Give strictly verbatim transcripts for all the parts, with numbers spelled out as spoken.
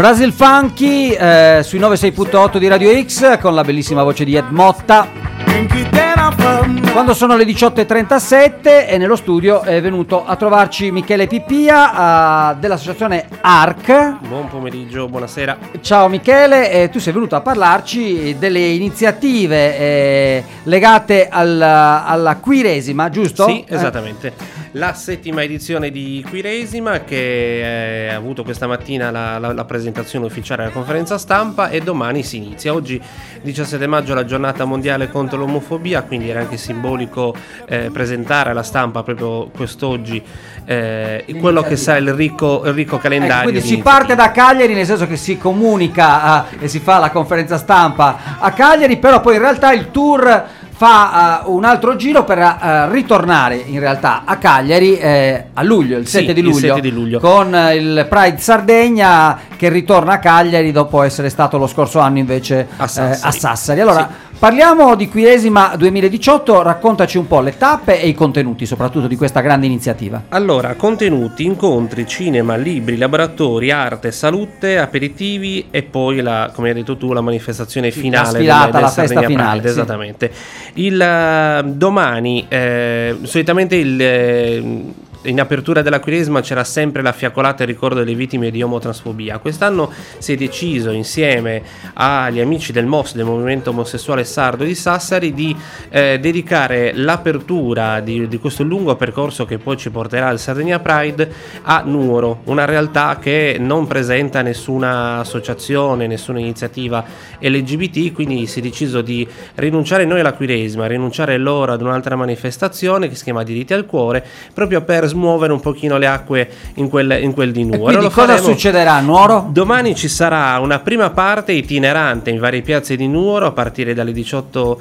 Brazil Funky eh, sui novantasei virgola otto di Radio X con la bellissima voce di Ed Motta. Quando sono le diciotto e trentasette e nello studio è venuto a trovarci Michele Pippia uh, dell'associazione A R C. Buon pomeriggio, buonasera. Ciao Michele, eh, tu sei venuto a parlarci delle iniziative eh, legate al, alla Quiresima, giusto? Sì, esattamente. Eh. La settima edizione di Quiresima che eh, ha avuto questa mattina la, la, la presentazione ufficiale alla conferenza stampa e domani si inizia. Oggi diciassette maggio è la giornata mondiale contro l'omofobia, quindi era anche simbolico eh, presentare alla stampa proprio quest'oggi eh, quello che sa il ricco, il ricco calendario. Ecco, quindi si parte da Cagliari, nel senso che si comunica uh, e si fa la conferenza stampa a Cagliari, però poi in realtà il tour fa uh, un altro giro per uh, ritornare in realtà a Cagliari eh, a luglio, il, sì, sette di luglio, il sette di luglio, con uh, il Pride Sardegna che ritorna a Cagliari dopo essere stato lo scorso anno invece a Sassari. Eh, a Sassari. Allora, sì. Parliamo di Quiresima duemiladiciotto, raccontaci un po' le tappe e i contenuti soprattutto di questa grande iniziativa. Allora, contenuti, incontri, cinema, libri, laboratori, arte, salute, aperitivi e poi, la, come hai detto tu, la manifestazione finale, la sfilata, del, del la festa Sardegna finale, Pride, sì. Esattamente. Il, uh, domani, eh, solitamente il... Eh, in apertura della Quiresima c'era sempre la fiaccolata in ricordo delle vittime di omotransfobia. Quest'anno si è deciso insieme agli amici del M O S, del Movimento Omosessuale Sardo di Sassari, di eh, dedicare l'apertura di, di questo lungo percorso che poi ci porterà al Sardegna Pride a Nuoro, una realtà che non presenta nessuna associazione, nessuna iniziativa L G B T, quindi si è deciso di rinunciare noi alla Quiresima, rinunciare loro ad un'altra manifestazione che si chiama Diritti al Cuore, proprio per smuovere un pochino le acque in quel, in quel di Nuoro. E quindi cosa succederà a Nuoro? Domani ci sarà una prima parte itinerante in varie piazze di Nuoro a partire dalle diciotto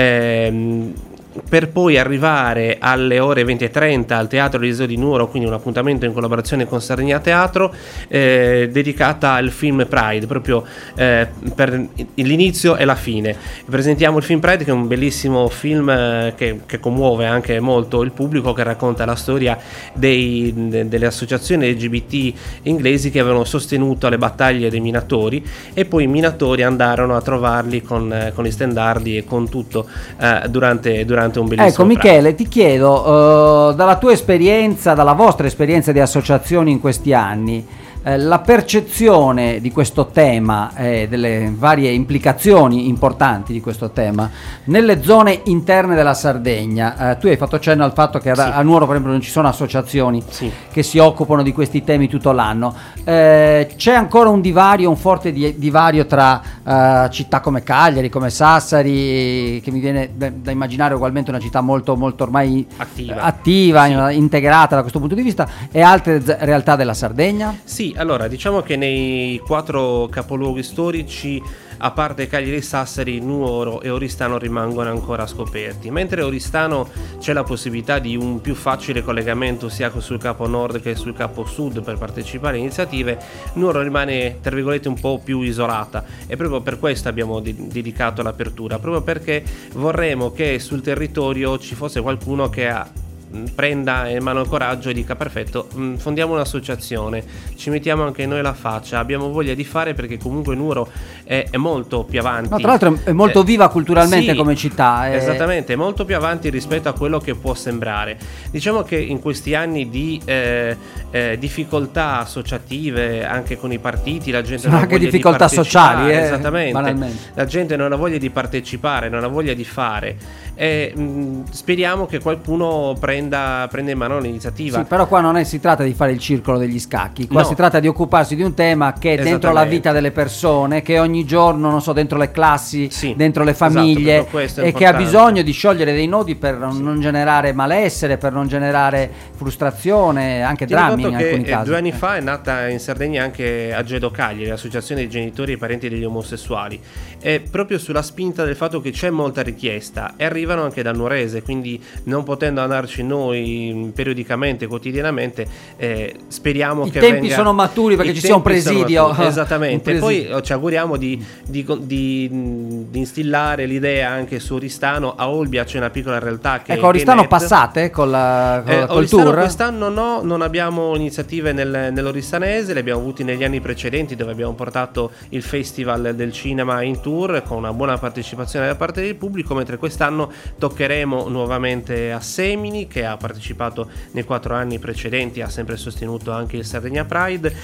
ehm, per poi arrivare alle ore venti e trenta al Teatro Eliseo di Nuoro, quindi un appuntamento in collaborazione con Sardegna Teatro eh, dedicata al film Pride, proprio eh, per l'inizio e la fine. Presentiamo il film Pride, che è un bellissimo film eh, che, che commuove anche molto il pubblico, che racconta la storia dei, de, delle associazioni L G B T inglesi che avevano sostenuto le battaglie dei minatori e poi i minatori andarono a trovarli con, eh, con gli stendardi e con tutto eh, durante, durante un bellissimo Ecco Michele, ti chiedo uh, dalla tua esperienza, dalla vostra esperienza di associazioni in questi anni, eh, la percezione di questo tema e eh, delle varie implicazioni importanti di questo tema nelle zone interne della Sardegna. Eh, tu hai fatto cenno al fatto che a, sì. a Nuoro per esempio non ci sono associazioni sì. che si occupano di questi temi tutto l'anno. Eh, c'è ancora un divario, un forte di, divario tra uh, città come Cagliari, come Sassari, che mi viene da, da immaginare ugualmente una città molto, molto ormai attiva, attiva sì. integrata da questo punto di vista, e altre z- realtà della Sardegna? Sì, allora diciamo che nei quattro capoluoghi storici, a parte Cagliari e Sassari, Nuoro e Oristano rimangono ancora scoperti, mentre Oristano c'è la possibilità di un più facile collegamento sia sul capo nord che sul capo sud per partecipare a iniziative. Nuoro rimane tra virgolette un po' più isolata e proprio per questo abbiamo de- dedicato l'apertura, proprio perché vorremmo che sul territorio ci fosse qualcuno che ha prenda in mano il coraggio e dica: perfetto, fondiamo un'associazione, ci mettiamo anche noi la faccia, abbiamo voglia di fare, perché comunque Nuoro è, è molto più avanti. No, tra l'altro è molto eh, viva culturalmente sì, come città. È... Esattamente, è molto più avanti rispetto a quello che può sembrare. Diciamo che in questi anni di eh, eh, difficoltà associative anche con i partiti, la gente sono non ha anche voglia difficoltà di sociali, eh, esattamente. banalmente. La gente non ha voglia di partecipare, non ha voglia di fare. E mh, speriamo che qualcuno prenda, prenda in mano l'iniziativa. Sì, però qua non è, si tratta di fare il circolo degli scacchi, qua no. si tratta di occuparsi di un tema che è dentro la vita delle persone, che ogni giorno, non so, dentro le classi, sì, dentro le famiglie, esatto, e che ha bisogno di sciogliere dei nodi per non, sì. non generare malessere, per non generare frustrazione, anche Ti drammi in che alcuni casi. Due anni eh. fa è nata in Sardegna anche Agedo Cagliari, l'associazione dei genitori e parenti degli omosessuali, e proprio sulla spinta del fatto che c'è molta richiesta è arrivata arrivano anche dal Nuorese, quindi non potendo andarci noi periodicamente, quotidianamente, eh, speriamo I che tempi venga, sono maturi perché i ci sia un tempi sono presidio. maturi, esattamente. Un presidio. Poi ci auguriamo di, di, di, di instillare l'idea anche su Oristano. A Olbia c'è una piccola realtà che ecco, Oristano Genet. passate col, col, eh, col Oristano tour? Quest'anno no, non abbiamo iniziative nel, nell'Oristanese, le abbiamo avuti negli anni precedenti, dove abbiamo portato il Festival del Cinema in tour con una buona partecipazione da parte del pubblico, mentre quest'anno toccheremo nuovamente a Semini, che ha partecipato nei quattro anni precedenti, ha sempre sostenuto anche il Sardegna Pride.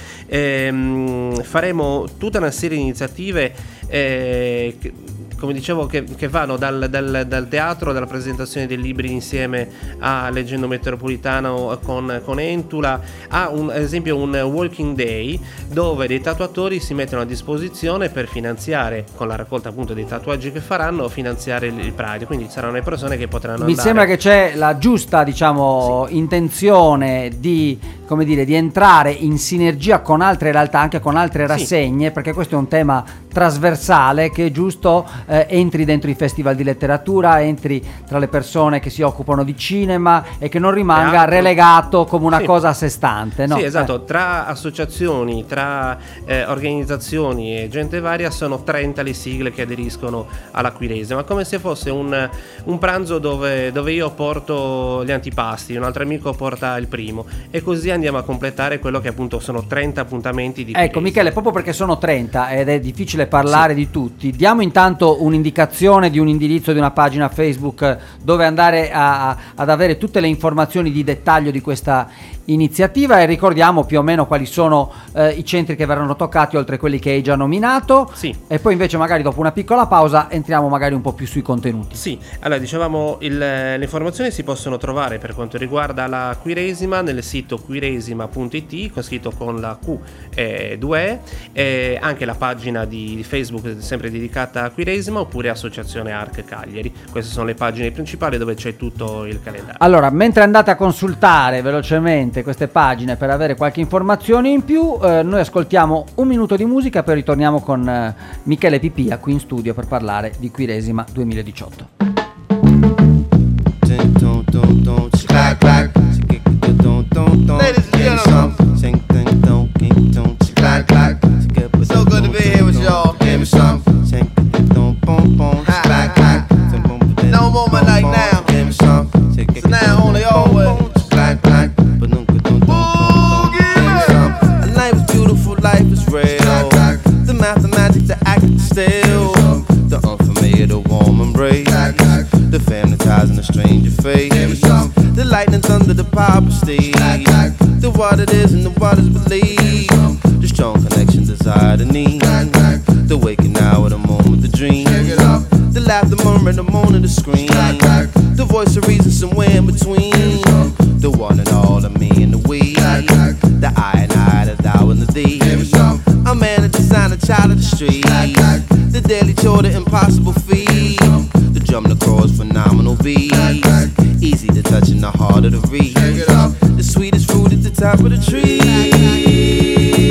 Ehm, faremo tutta una serie di iniziative eh, che, come dicevo, che, che vanno dal, dal, dal teatro, dalla presentazione dei libri insieme a Leggendo Metropolitano con, con Entula, a un, ad esempio un Walking Day dove dei tatuatori si mettono a disposizione per finanziare, con la raccolta appunto dei tatuaggi che faranno, finanziare il, il Pride, quindi saranno le persone che potranno Mi andare. sembra che c'è la giusta, diciamo, sì. intenzione di, come dire, di entrare in sinergia con altre realtà, anche con altre rassegne, sì. perché questo è un tema trasversale che è giusto eh, entri dentro i festival di letteratura, entri tra le persone che si occupano di cinema e che non rimanga Teatro. relegato come una sì. cosa a sé stante, no? Sì, esatto, eh. tra associazioni, tra eh, organizzazioni e gente varia sono trenta le sigle che aderiscono alla Quaresima, come se fosse un, un pranzo dove, dove io porto gli antipasti, un altro amico porta il primo, e così andiamo a completare quello che appunto sono trenta appuntamenti di Ecco, Michele, proprio perché sono trenta ed è difficile parlare sì. di tutti, diamo intanto un'indicazione di un indirizzo di una pagina Facebook dove andare a, a, ad avere tutte le informazioni di dettaglio di questa iniziativa, e ricordiamo più o meno quali sono eh, i centri che verranno toccati oltre quelli che hai già nominato, sì. e poi invece magari dopo una piccola pausa entriamo magari un po' più sui contenuti. Sì, allora dicevamo il, le informazioni si possono trovare per quanto riguarda la Quaresima nel sito quaresima punto it, con scritto con la Q e due E, e anche la pagina di Facebook sempre dedicata a Quaresima, oppure Associazione Arc Cagliari. Queste sono le pagine principali dove c'è tutto il calendario. Allora, mentre andate a consultare velocemente queste pagine per avere qualche informazione in più, eh, noi ascoltiamo un minuto di musica, poi ritorniamo con eh, Michele Pipia qui in studio per parlare di Quaresima duemiladiciotto. So good to be here with y'all. Give me some. No moment like now. So now only always. Life is beautiful, life is real. The mathematics, the act, the still. The unfamiliar, the warm embrace. The family ties and the stranger face. The lightning, thunder, the power prestige. The what it is and the what is believed. The strong connection, desire, the need. The waking hour, the moment, the dream. The laughter, murmur, the moan, and the scream. The voice of reason somewhere in between. The one and all, the me and the we. The I and I, the thou and the thee. A man, a designer, child of the street. The daily chore, the impossible feat. The drum, the chorus, phenomenal beat. Easy to touch in the heart of the reed. The sweetest fruit at the top of the tree.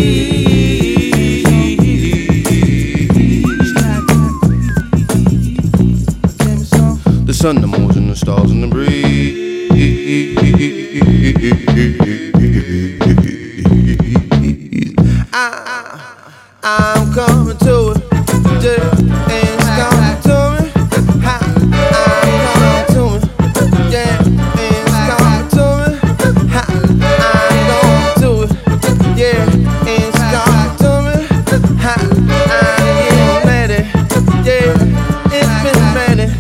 The sun, the moon, and the stars, and the breeze. I, I'm coming to it, yeah, and it's coming to me. I, I'm coming to it, yeah, and it's coming to me. I, I'm going to it, yeah, and it's coming to me. I, I'm getting ready, yeah, it's been ready.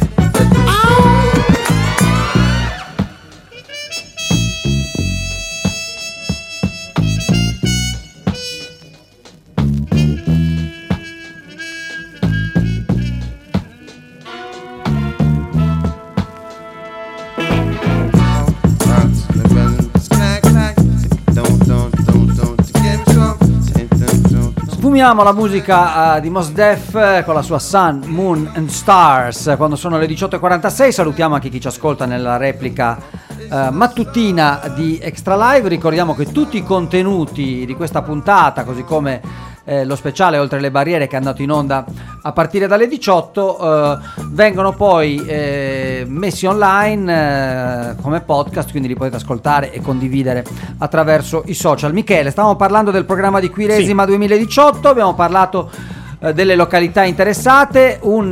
Sfumiamo la musica uh, di Mos Def uh, con la sua Sun, Moon and Stars quando sono le diciotto e quarantasei. Salutiamo anche chi ci ascolta nella replica uh, mattutina di Extra Live. Ricordiamo che tutti i contenuti di questa puntata, così come eh, lo speciale Oltre le barriere che è andato in onda a partire dalle diciotto, uh, vengono poi eh, eh, messi online eh, come podcast, quindi li potete ascoltare e condividere attraverso i social. Michele, stavamo parlando del programma di Quaresima sì. duemiladiciotto, abbiamo parlato eh, delle località interessate, un,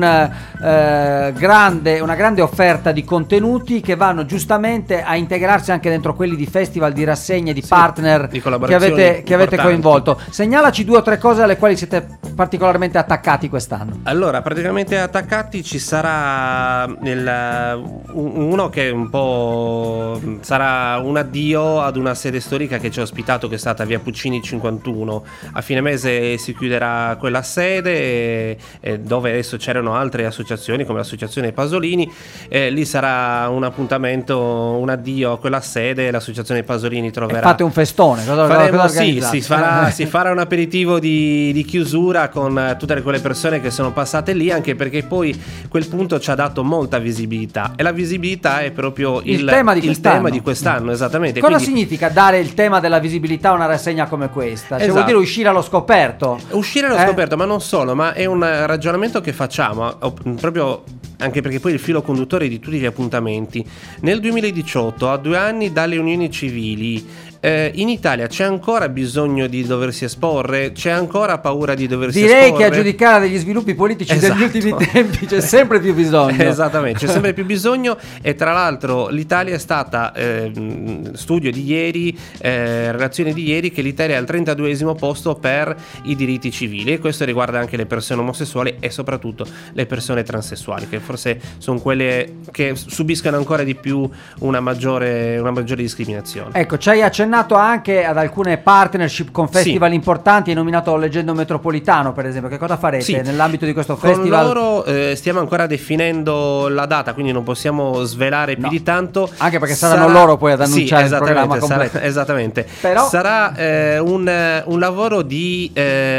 eh, grande, una grande offerta di contenuti che vanno giustamente a integrarsi anche dentro quelli di festival, di rassegne, di sì, partner di che avete, che avete coinvolto. Segnalaci due o tre cose alle quali siete particolarmente attaccati quest'anno. Allora, praticamente attaccati ci sarà il, uno che un po' sarà un addio ad una sede storica che ci ha ospitato, che è stata via Puccini cinquantuno. A fine mese si chiuderà quella sede e, e dove adesso c'erano altre associazioni come l'associazione Pasolini, e lì sarà un appuntamento, un addio a quella sede. L'associazione Pasolini troverà, e fate un festone. Cosa, faremo, cosa sì, si farà, si farà un aperitivo di, di chiusura con tutte quelle persone che sono passate lì, anche perché poi quel punto ci ha dato molta visibilità, e la visibilità è proprio il, il tema di il quest'anno, tema di quest'anno esattamente. Cosa Quindi, significa dare il tema della visibilità a una rassegna come questa? Cioè, esatto. vuol dire uscire allo scoperto? Uscire allo eh? scoperto, ma non solo, ma è un ragionamento che facciamo proprio, anche perché poi il filo conduttore di tutti gli appuntamenti. Nel duemiladiciotto, a due anni dalle unioni civili, Eh, in Italia c'è ancora bisogno di doversi esporre? C'è ancora paura di doversi Direi esporre? che a giudicare degli sviluppi politici esatto. degli ultimi tempi c'è sempre più bisogno. Esattamente, c'è sempre più bisogno, e tra l'altro l'Italia è stata, eh, studio di ieri, eh, relazione di ieri, che l'Italia è al trentaduesimo posto per i diritti civili, e questo riguarda anche le persone omosessuali e soprattutto le persone transessuali, che forse sono quelle che subiscono ancora di più una maggiore, una maggiore discriminazione. Ecco, ci hai accennato anche ad alcune partnership con festival sì. importanti, hai nominato Leggendo Metropolitano per esempio. Che cosa farete sì. nell'ambito di questo con festival? Con loro eh, stiamo ancora definendo la data, quindi non possiamo svelare no. più di tanto, anche perché saranno sarà... loro poi ad annunciare sì, il programma completo. Sarà, esattamente. Però... sarà eh, un, un lavoro di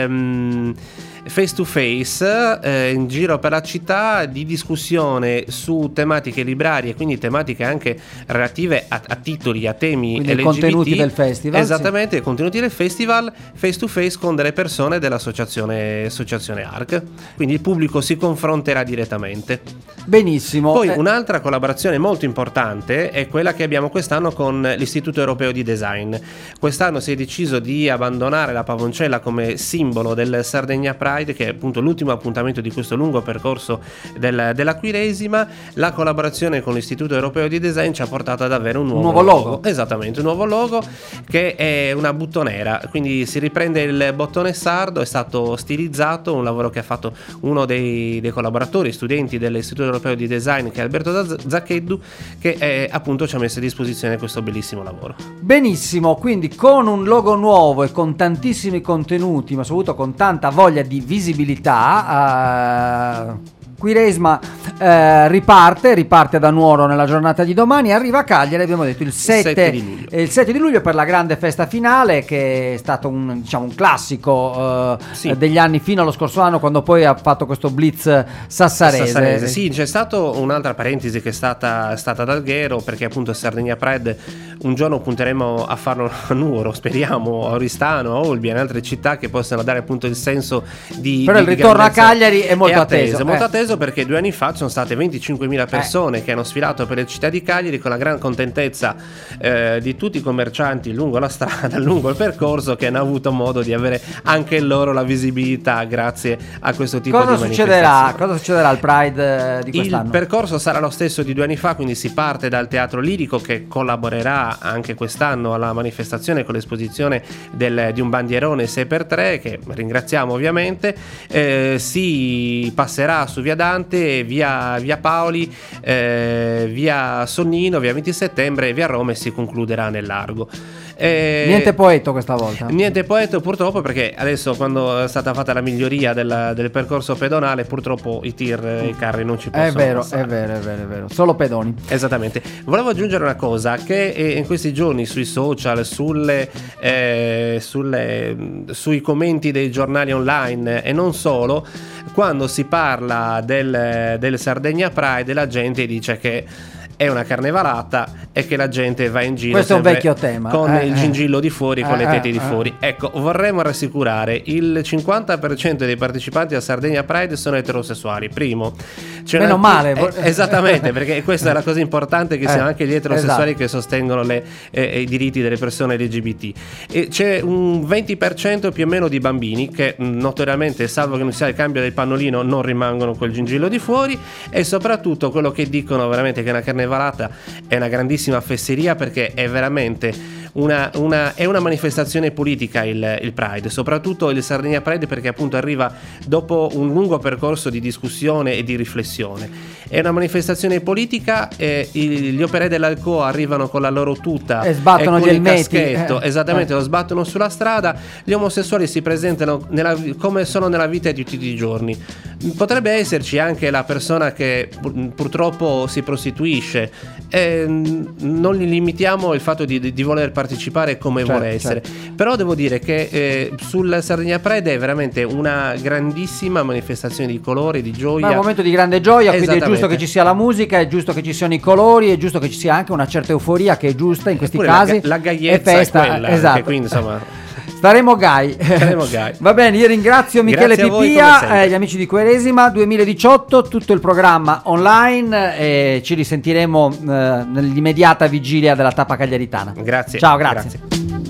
ehm, face to face eh, in giro per la città, di discussione su tematiche librarie, quindi tematiche anche relative a, a titoli, a temi quindi L G B T, i contenuti del festival. Esattamente, sì. i contenuti del festival face to face con delle persone dell'associazione associazione A R C, quindi il pubblico si confronterà direttamente. Benissimo. Poi eh. un'altra collaborazione molto importante è quella che abbiamo quest'anno con l'Istituto Europeo di Design. Quest'anno si è deciso di abbandonare la pavoncella come simbolo del Sardegna Pride, che è appunto l'ultimo appuntamento di questo lungo percorso del, della Quaresima. La collaborazione con l'Istituto Europeo di Design ci ha portato ad avere un nuovo, un nuovo logo. logo. Esattamente, un nuovo logo che è una buttonera, quindi si riprende il bottone sardo, è stato stilizzato, un lavoro che ha fatto uno dei, dei collaboratori, studenti dell'Istituto Europeo di Design, che è Alberto Zaccheddu, che è, appunto ci ha messo a disposizione questo bellissimo lavoro. Benissimo, quindi con un logo nuovo e con tantissimi contenuti, ma soprattutto con tanta voglia di visibilità, uh, Quaresima eh, riparte, riparte da Nuoro nella giornata di domani, arriva a Cagliari, abbiamo detto il sette, di luglio. il sette di luglio per la grande festa finale, che è stato un, diciamo, un classico eh, sì. degli anni fino allo scorso anno, quando poi ha fatto questo blitz sassarese. sassarese. Sì, c'è stato un'altra parentesi che è stata, stata ad Alghero, perché appunto Sardegna Pride un giorno punteremo a farlo a Nuoro, speriamo, a Oristano, a Olbia, in altre città che possano dare appunto il senso di... Però di, il ritorno a grandezza. Cagliari è molto è atteso, atteso. È molto eh. atteso perché due anni fa ci sono state venticinquemila persone eh. che hanno sfilato per le città di Cagliari, con la gran contentezza eh, di tutti i commercianti lungo la strada, lungo il percorso, che hanno avuto modo di avere anche loro la visibilità grazie a questo tipo cosa di succederà? manifestazione. Cosa succederà al Pride di quest'anno? Il percorso sarà lo stesso di due anni fa, quindi si parte dal Teatro Lirico, che collaborerà anche quest'anno alla manifestazione con l'esposizione del, di un bandierone sei per tre, che ringraziamo ovviamente. Eh, si passerà su via Dante, via, via Paoli, eh, via Sonnino, via venti settembre e via Roma, e si concluderà nel largo. Eh, niente poeto questa volta. Niente poeto purtroppo, perché adesso, quando è stata fatta la miglioria del, del percorso pedonale, purtroppo i tir e i carri non ci possono È vero, passare. è vero, è vero, è vero. Solo pedoni. Esattamente. Volevo aggiungere una cosa, che in questi giorni sui social, sulle, eh, sulle, sui commenti dei giornali online e non solo, quando si parla del, del Sardegna Pride, la gente dice che è una carnevalata e che la gente va in giro. Questo è un vecchio tema. Con eh, il gingillo di fuori, con eh, le tette eh, di fuori. eh. Ecco, vorremmo rassicurare, il cinquanta per cento dei partecipanti a Sardegna Pride sono eterosessuali. Primo, c'è meno una... male. Eh, esattamente, perché questa è la cosa importante, che Eh, siano anche gli eterosessuali esatto. che sostengono le, eh, i diritti delle persone L G B T. E c'è un venti per cento più o meno di bambini che mh, notoriamente, salvo che non sia il cambio del pannolino, non rimangono col gingillo di fuori. E soprattutto quello che dicono veramente, che una carnevalata è una grandissima fesseria, perché è veramente una, una, è una manifestazione politica il, il Pride, soprattutto il Sardegna Pride, perché appunto arriva dopo un lungo percorso di discussione e di riflessione. È una manifestazione politica, e i, gli operai dell'Alcoa arrivano con la loro tuta e sbattono e gli con il elmetti, caschetto, eh. esattamente, eh. lo sbattono sulla strada. Gli omosessuali si presentano nella, come sono nella vita di tutti i giorni. Potrebbe esserci anche la persona che pur, purtroppo si prostituisce, e non li limitiamo il fatto di, di, di voler partecipare come certo, vuole essere, certo. Però devo dire che eh, sul Sardegna Pride è veramente una grandissima manifestazione di colore, di gioia. Ma è un momento di grande gioia, quindi è giusto Esattamente. che ci sia la musica, è giusto che ci siano i colori, è giusto che ci sia anche una certa euforia, che è giusta in questi Eppure casi. la, la gaiezza è festa, è quella, esatto. che quindi insomma Staremo gai. Staremo gai. Va bene, io ringrazio Michele Grazie a voi, come Pipia, sempre. eh, gli amici di Quaresima duemiladiciotto, tutto il programma online, e ci risentiremo eh, nell'immediata vigilia della tappa cagliaritana. Grazie. Ciao, grazie. Grazie.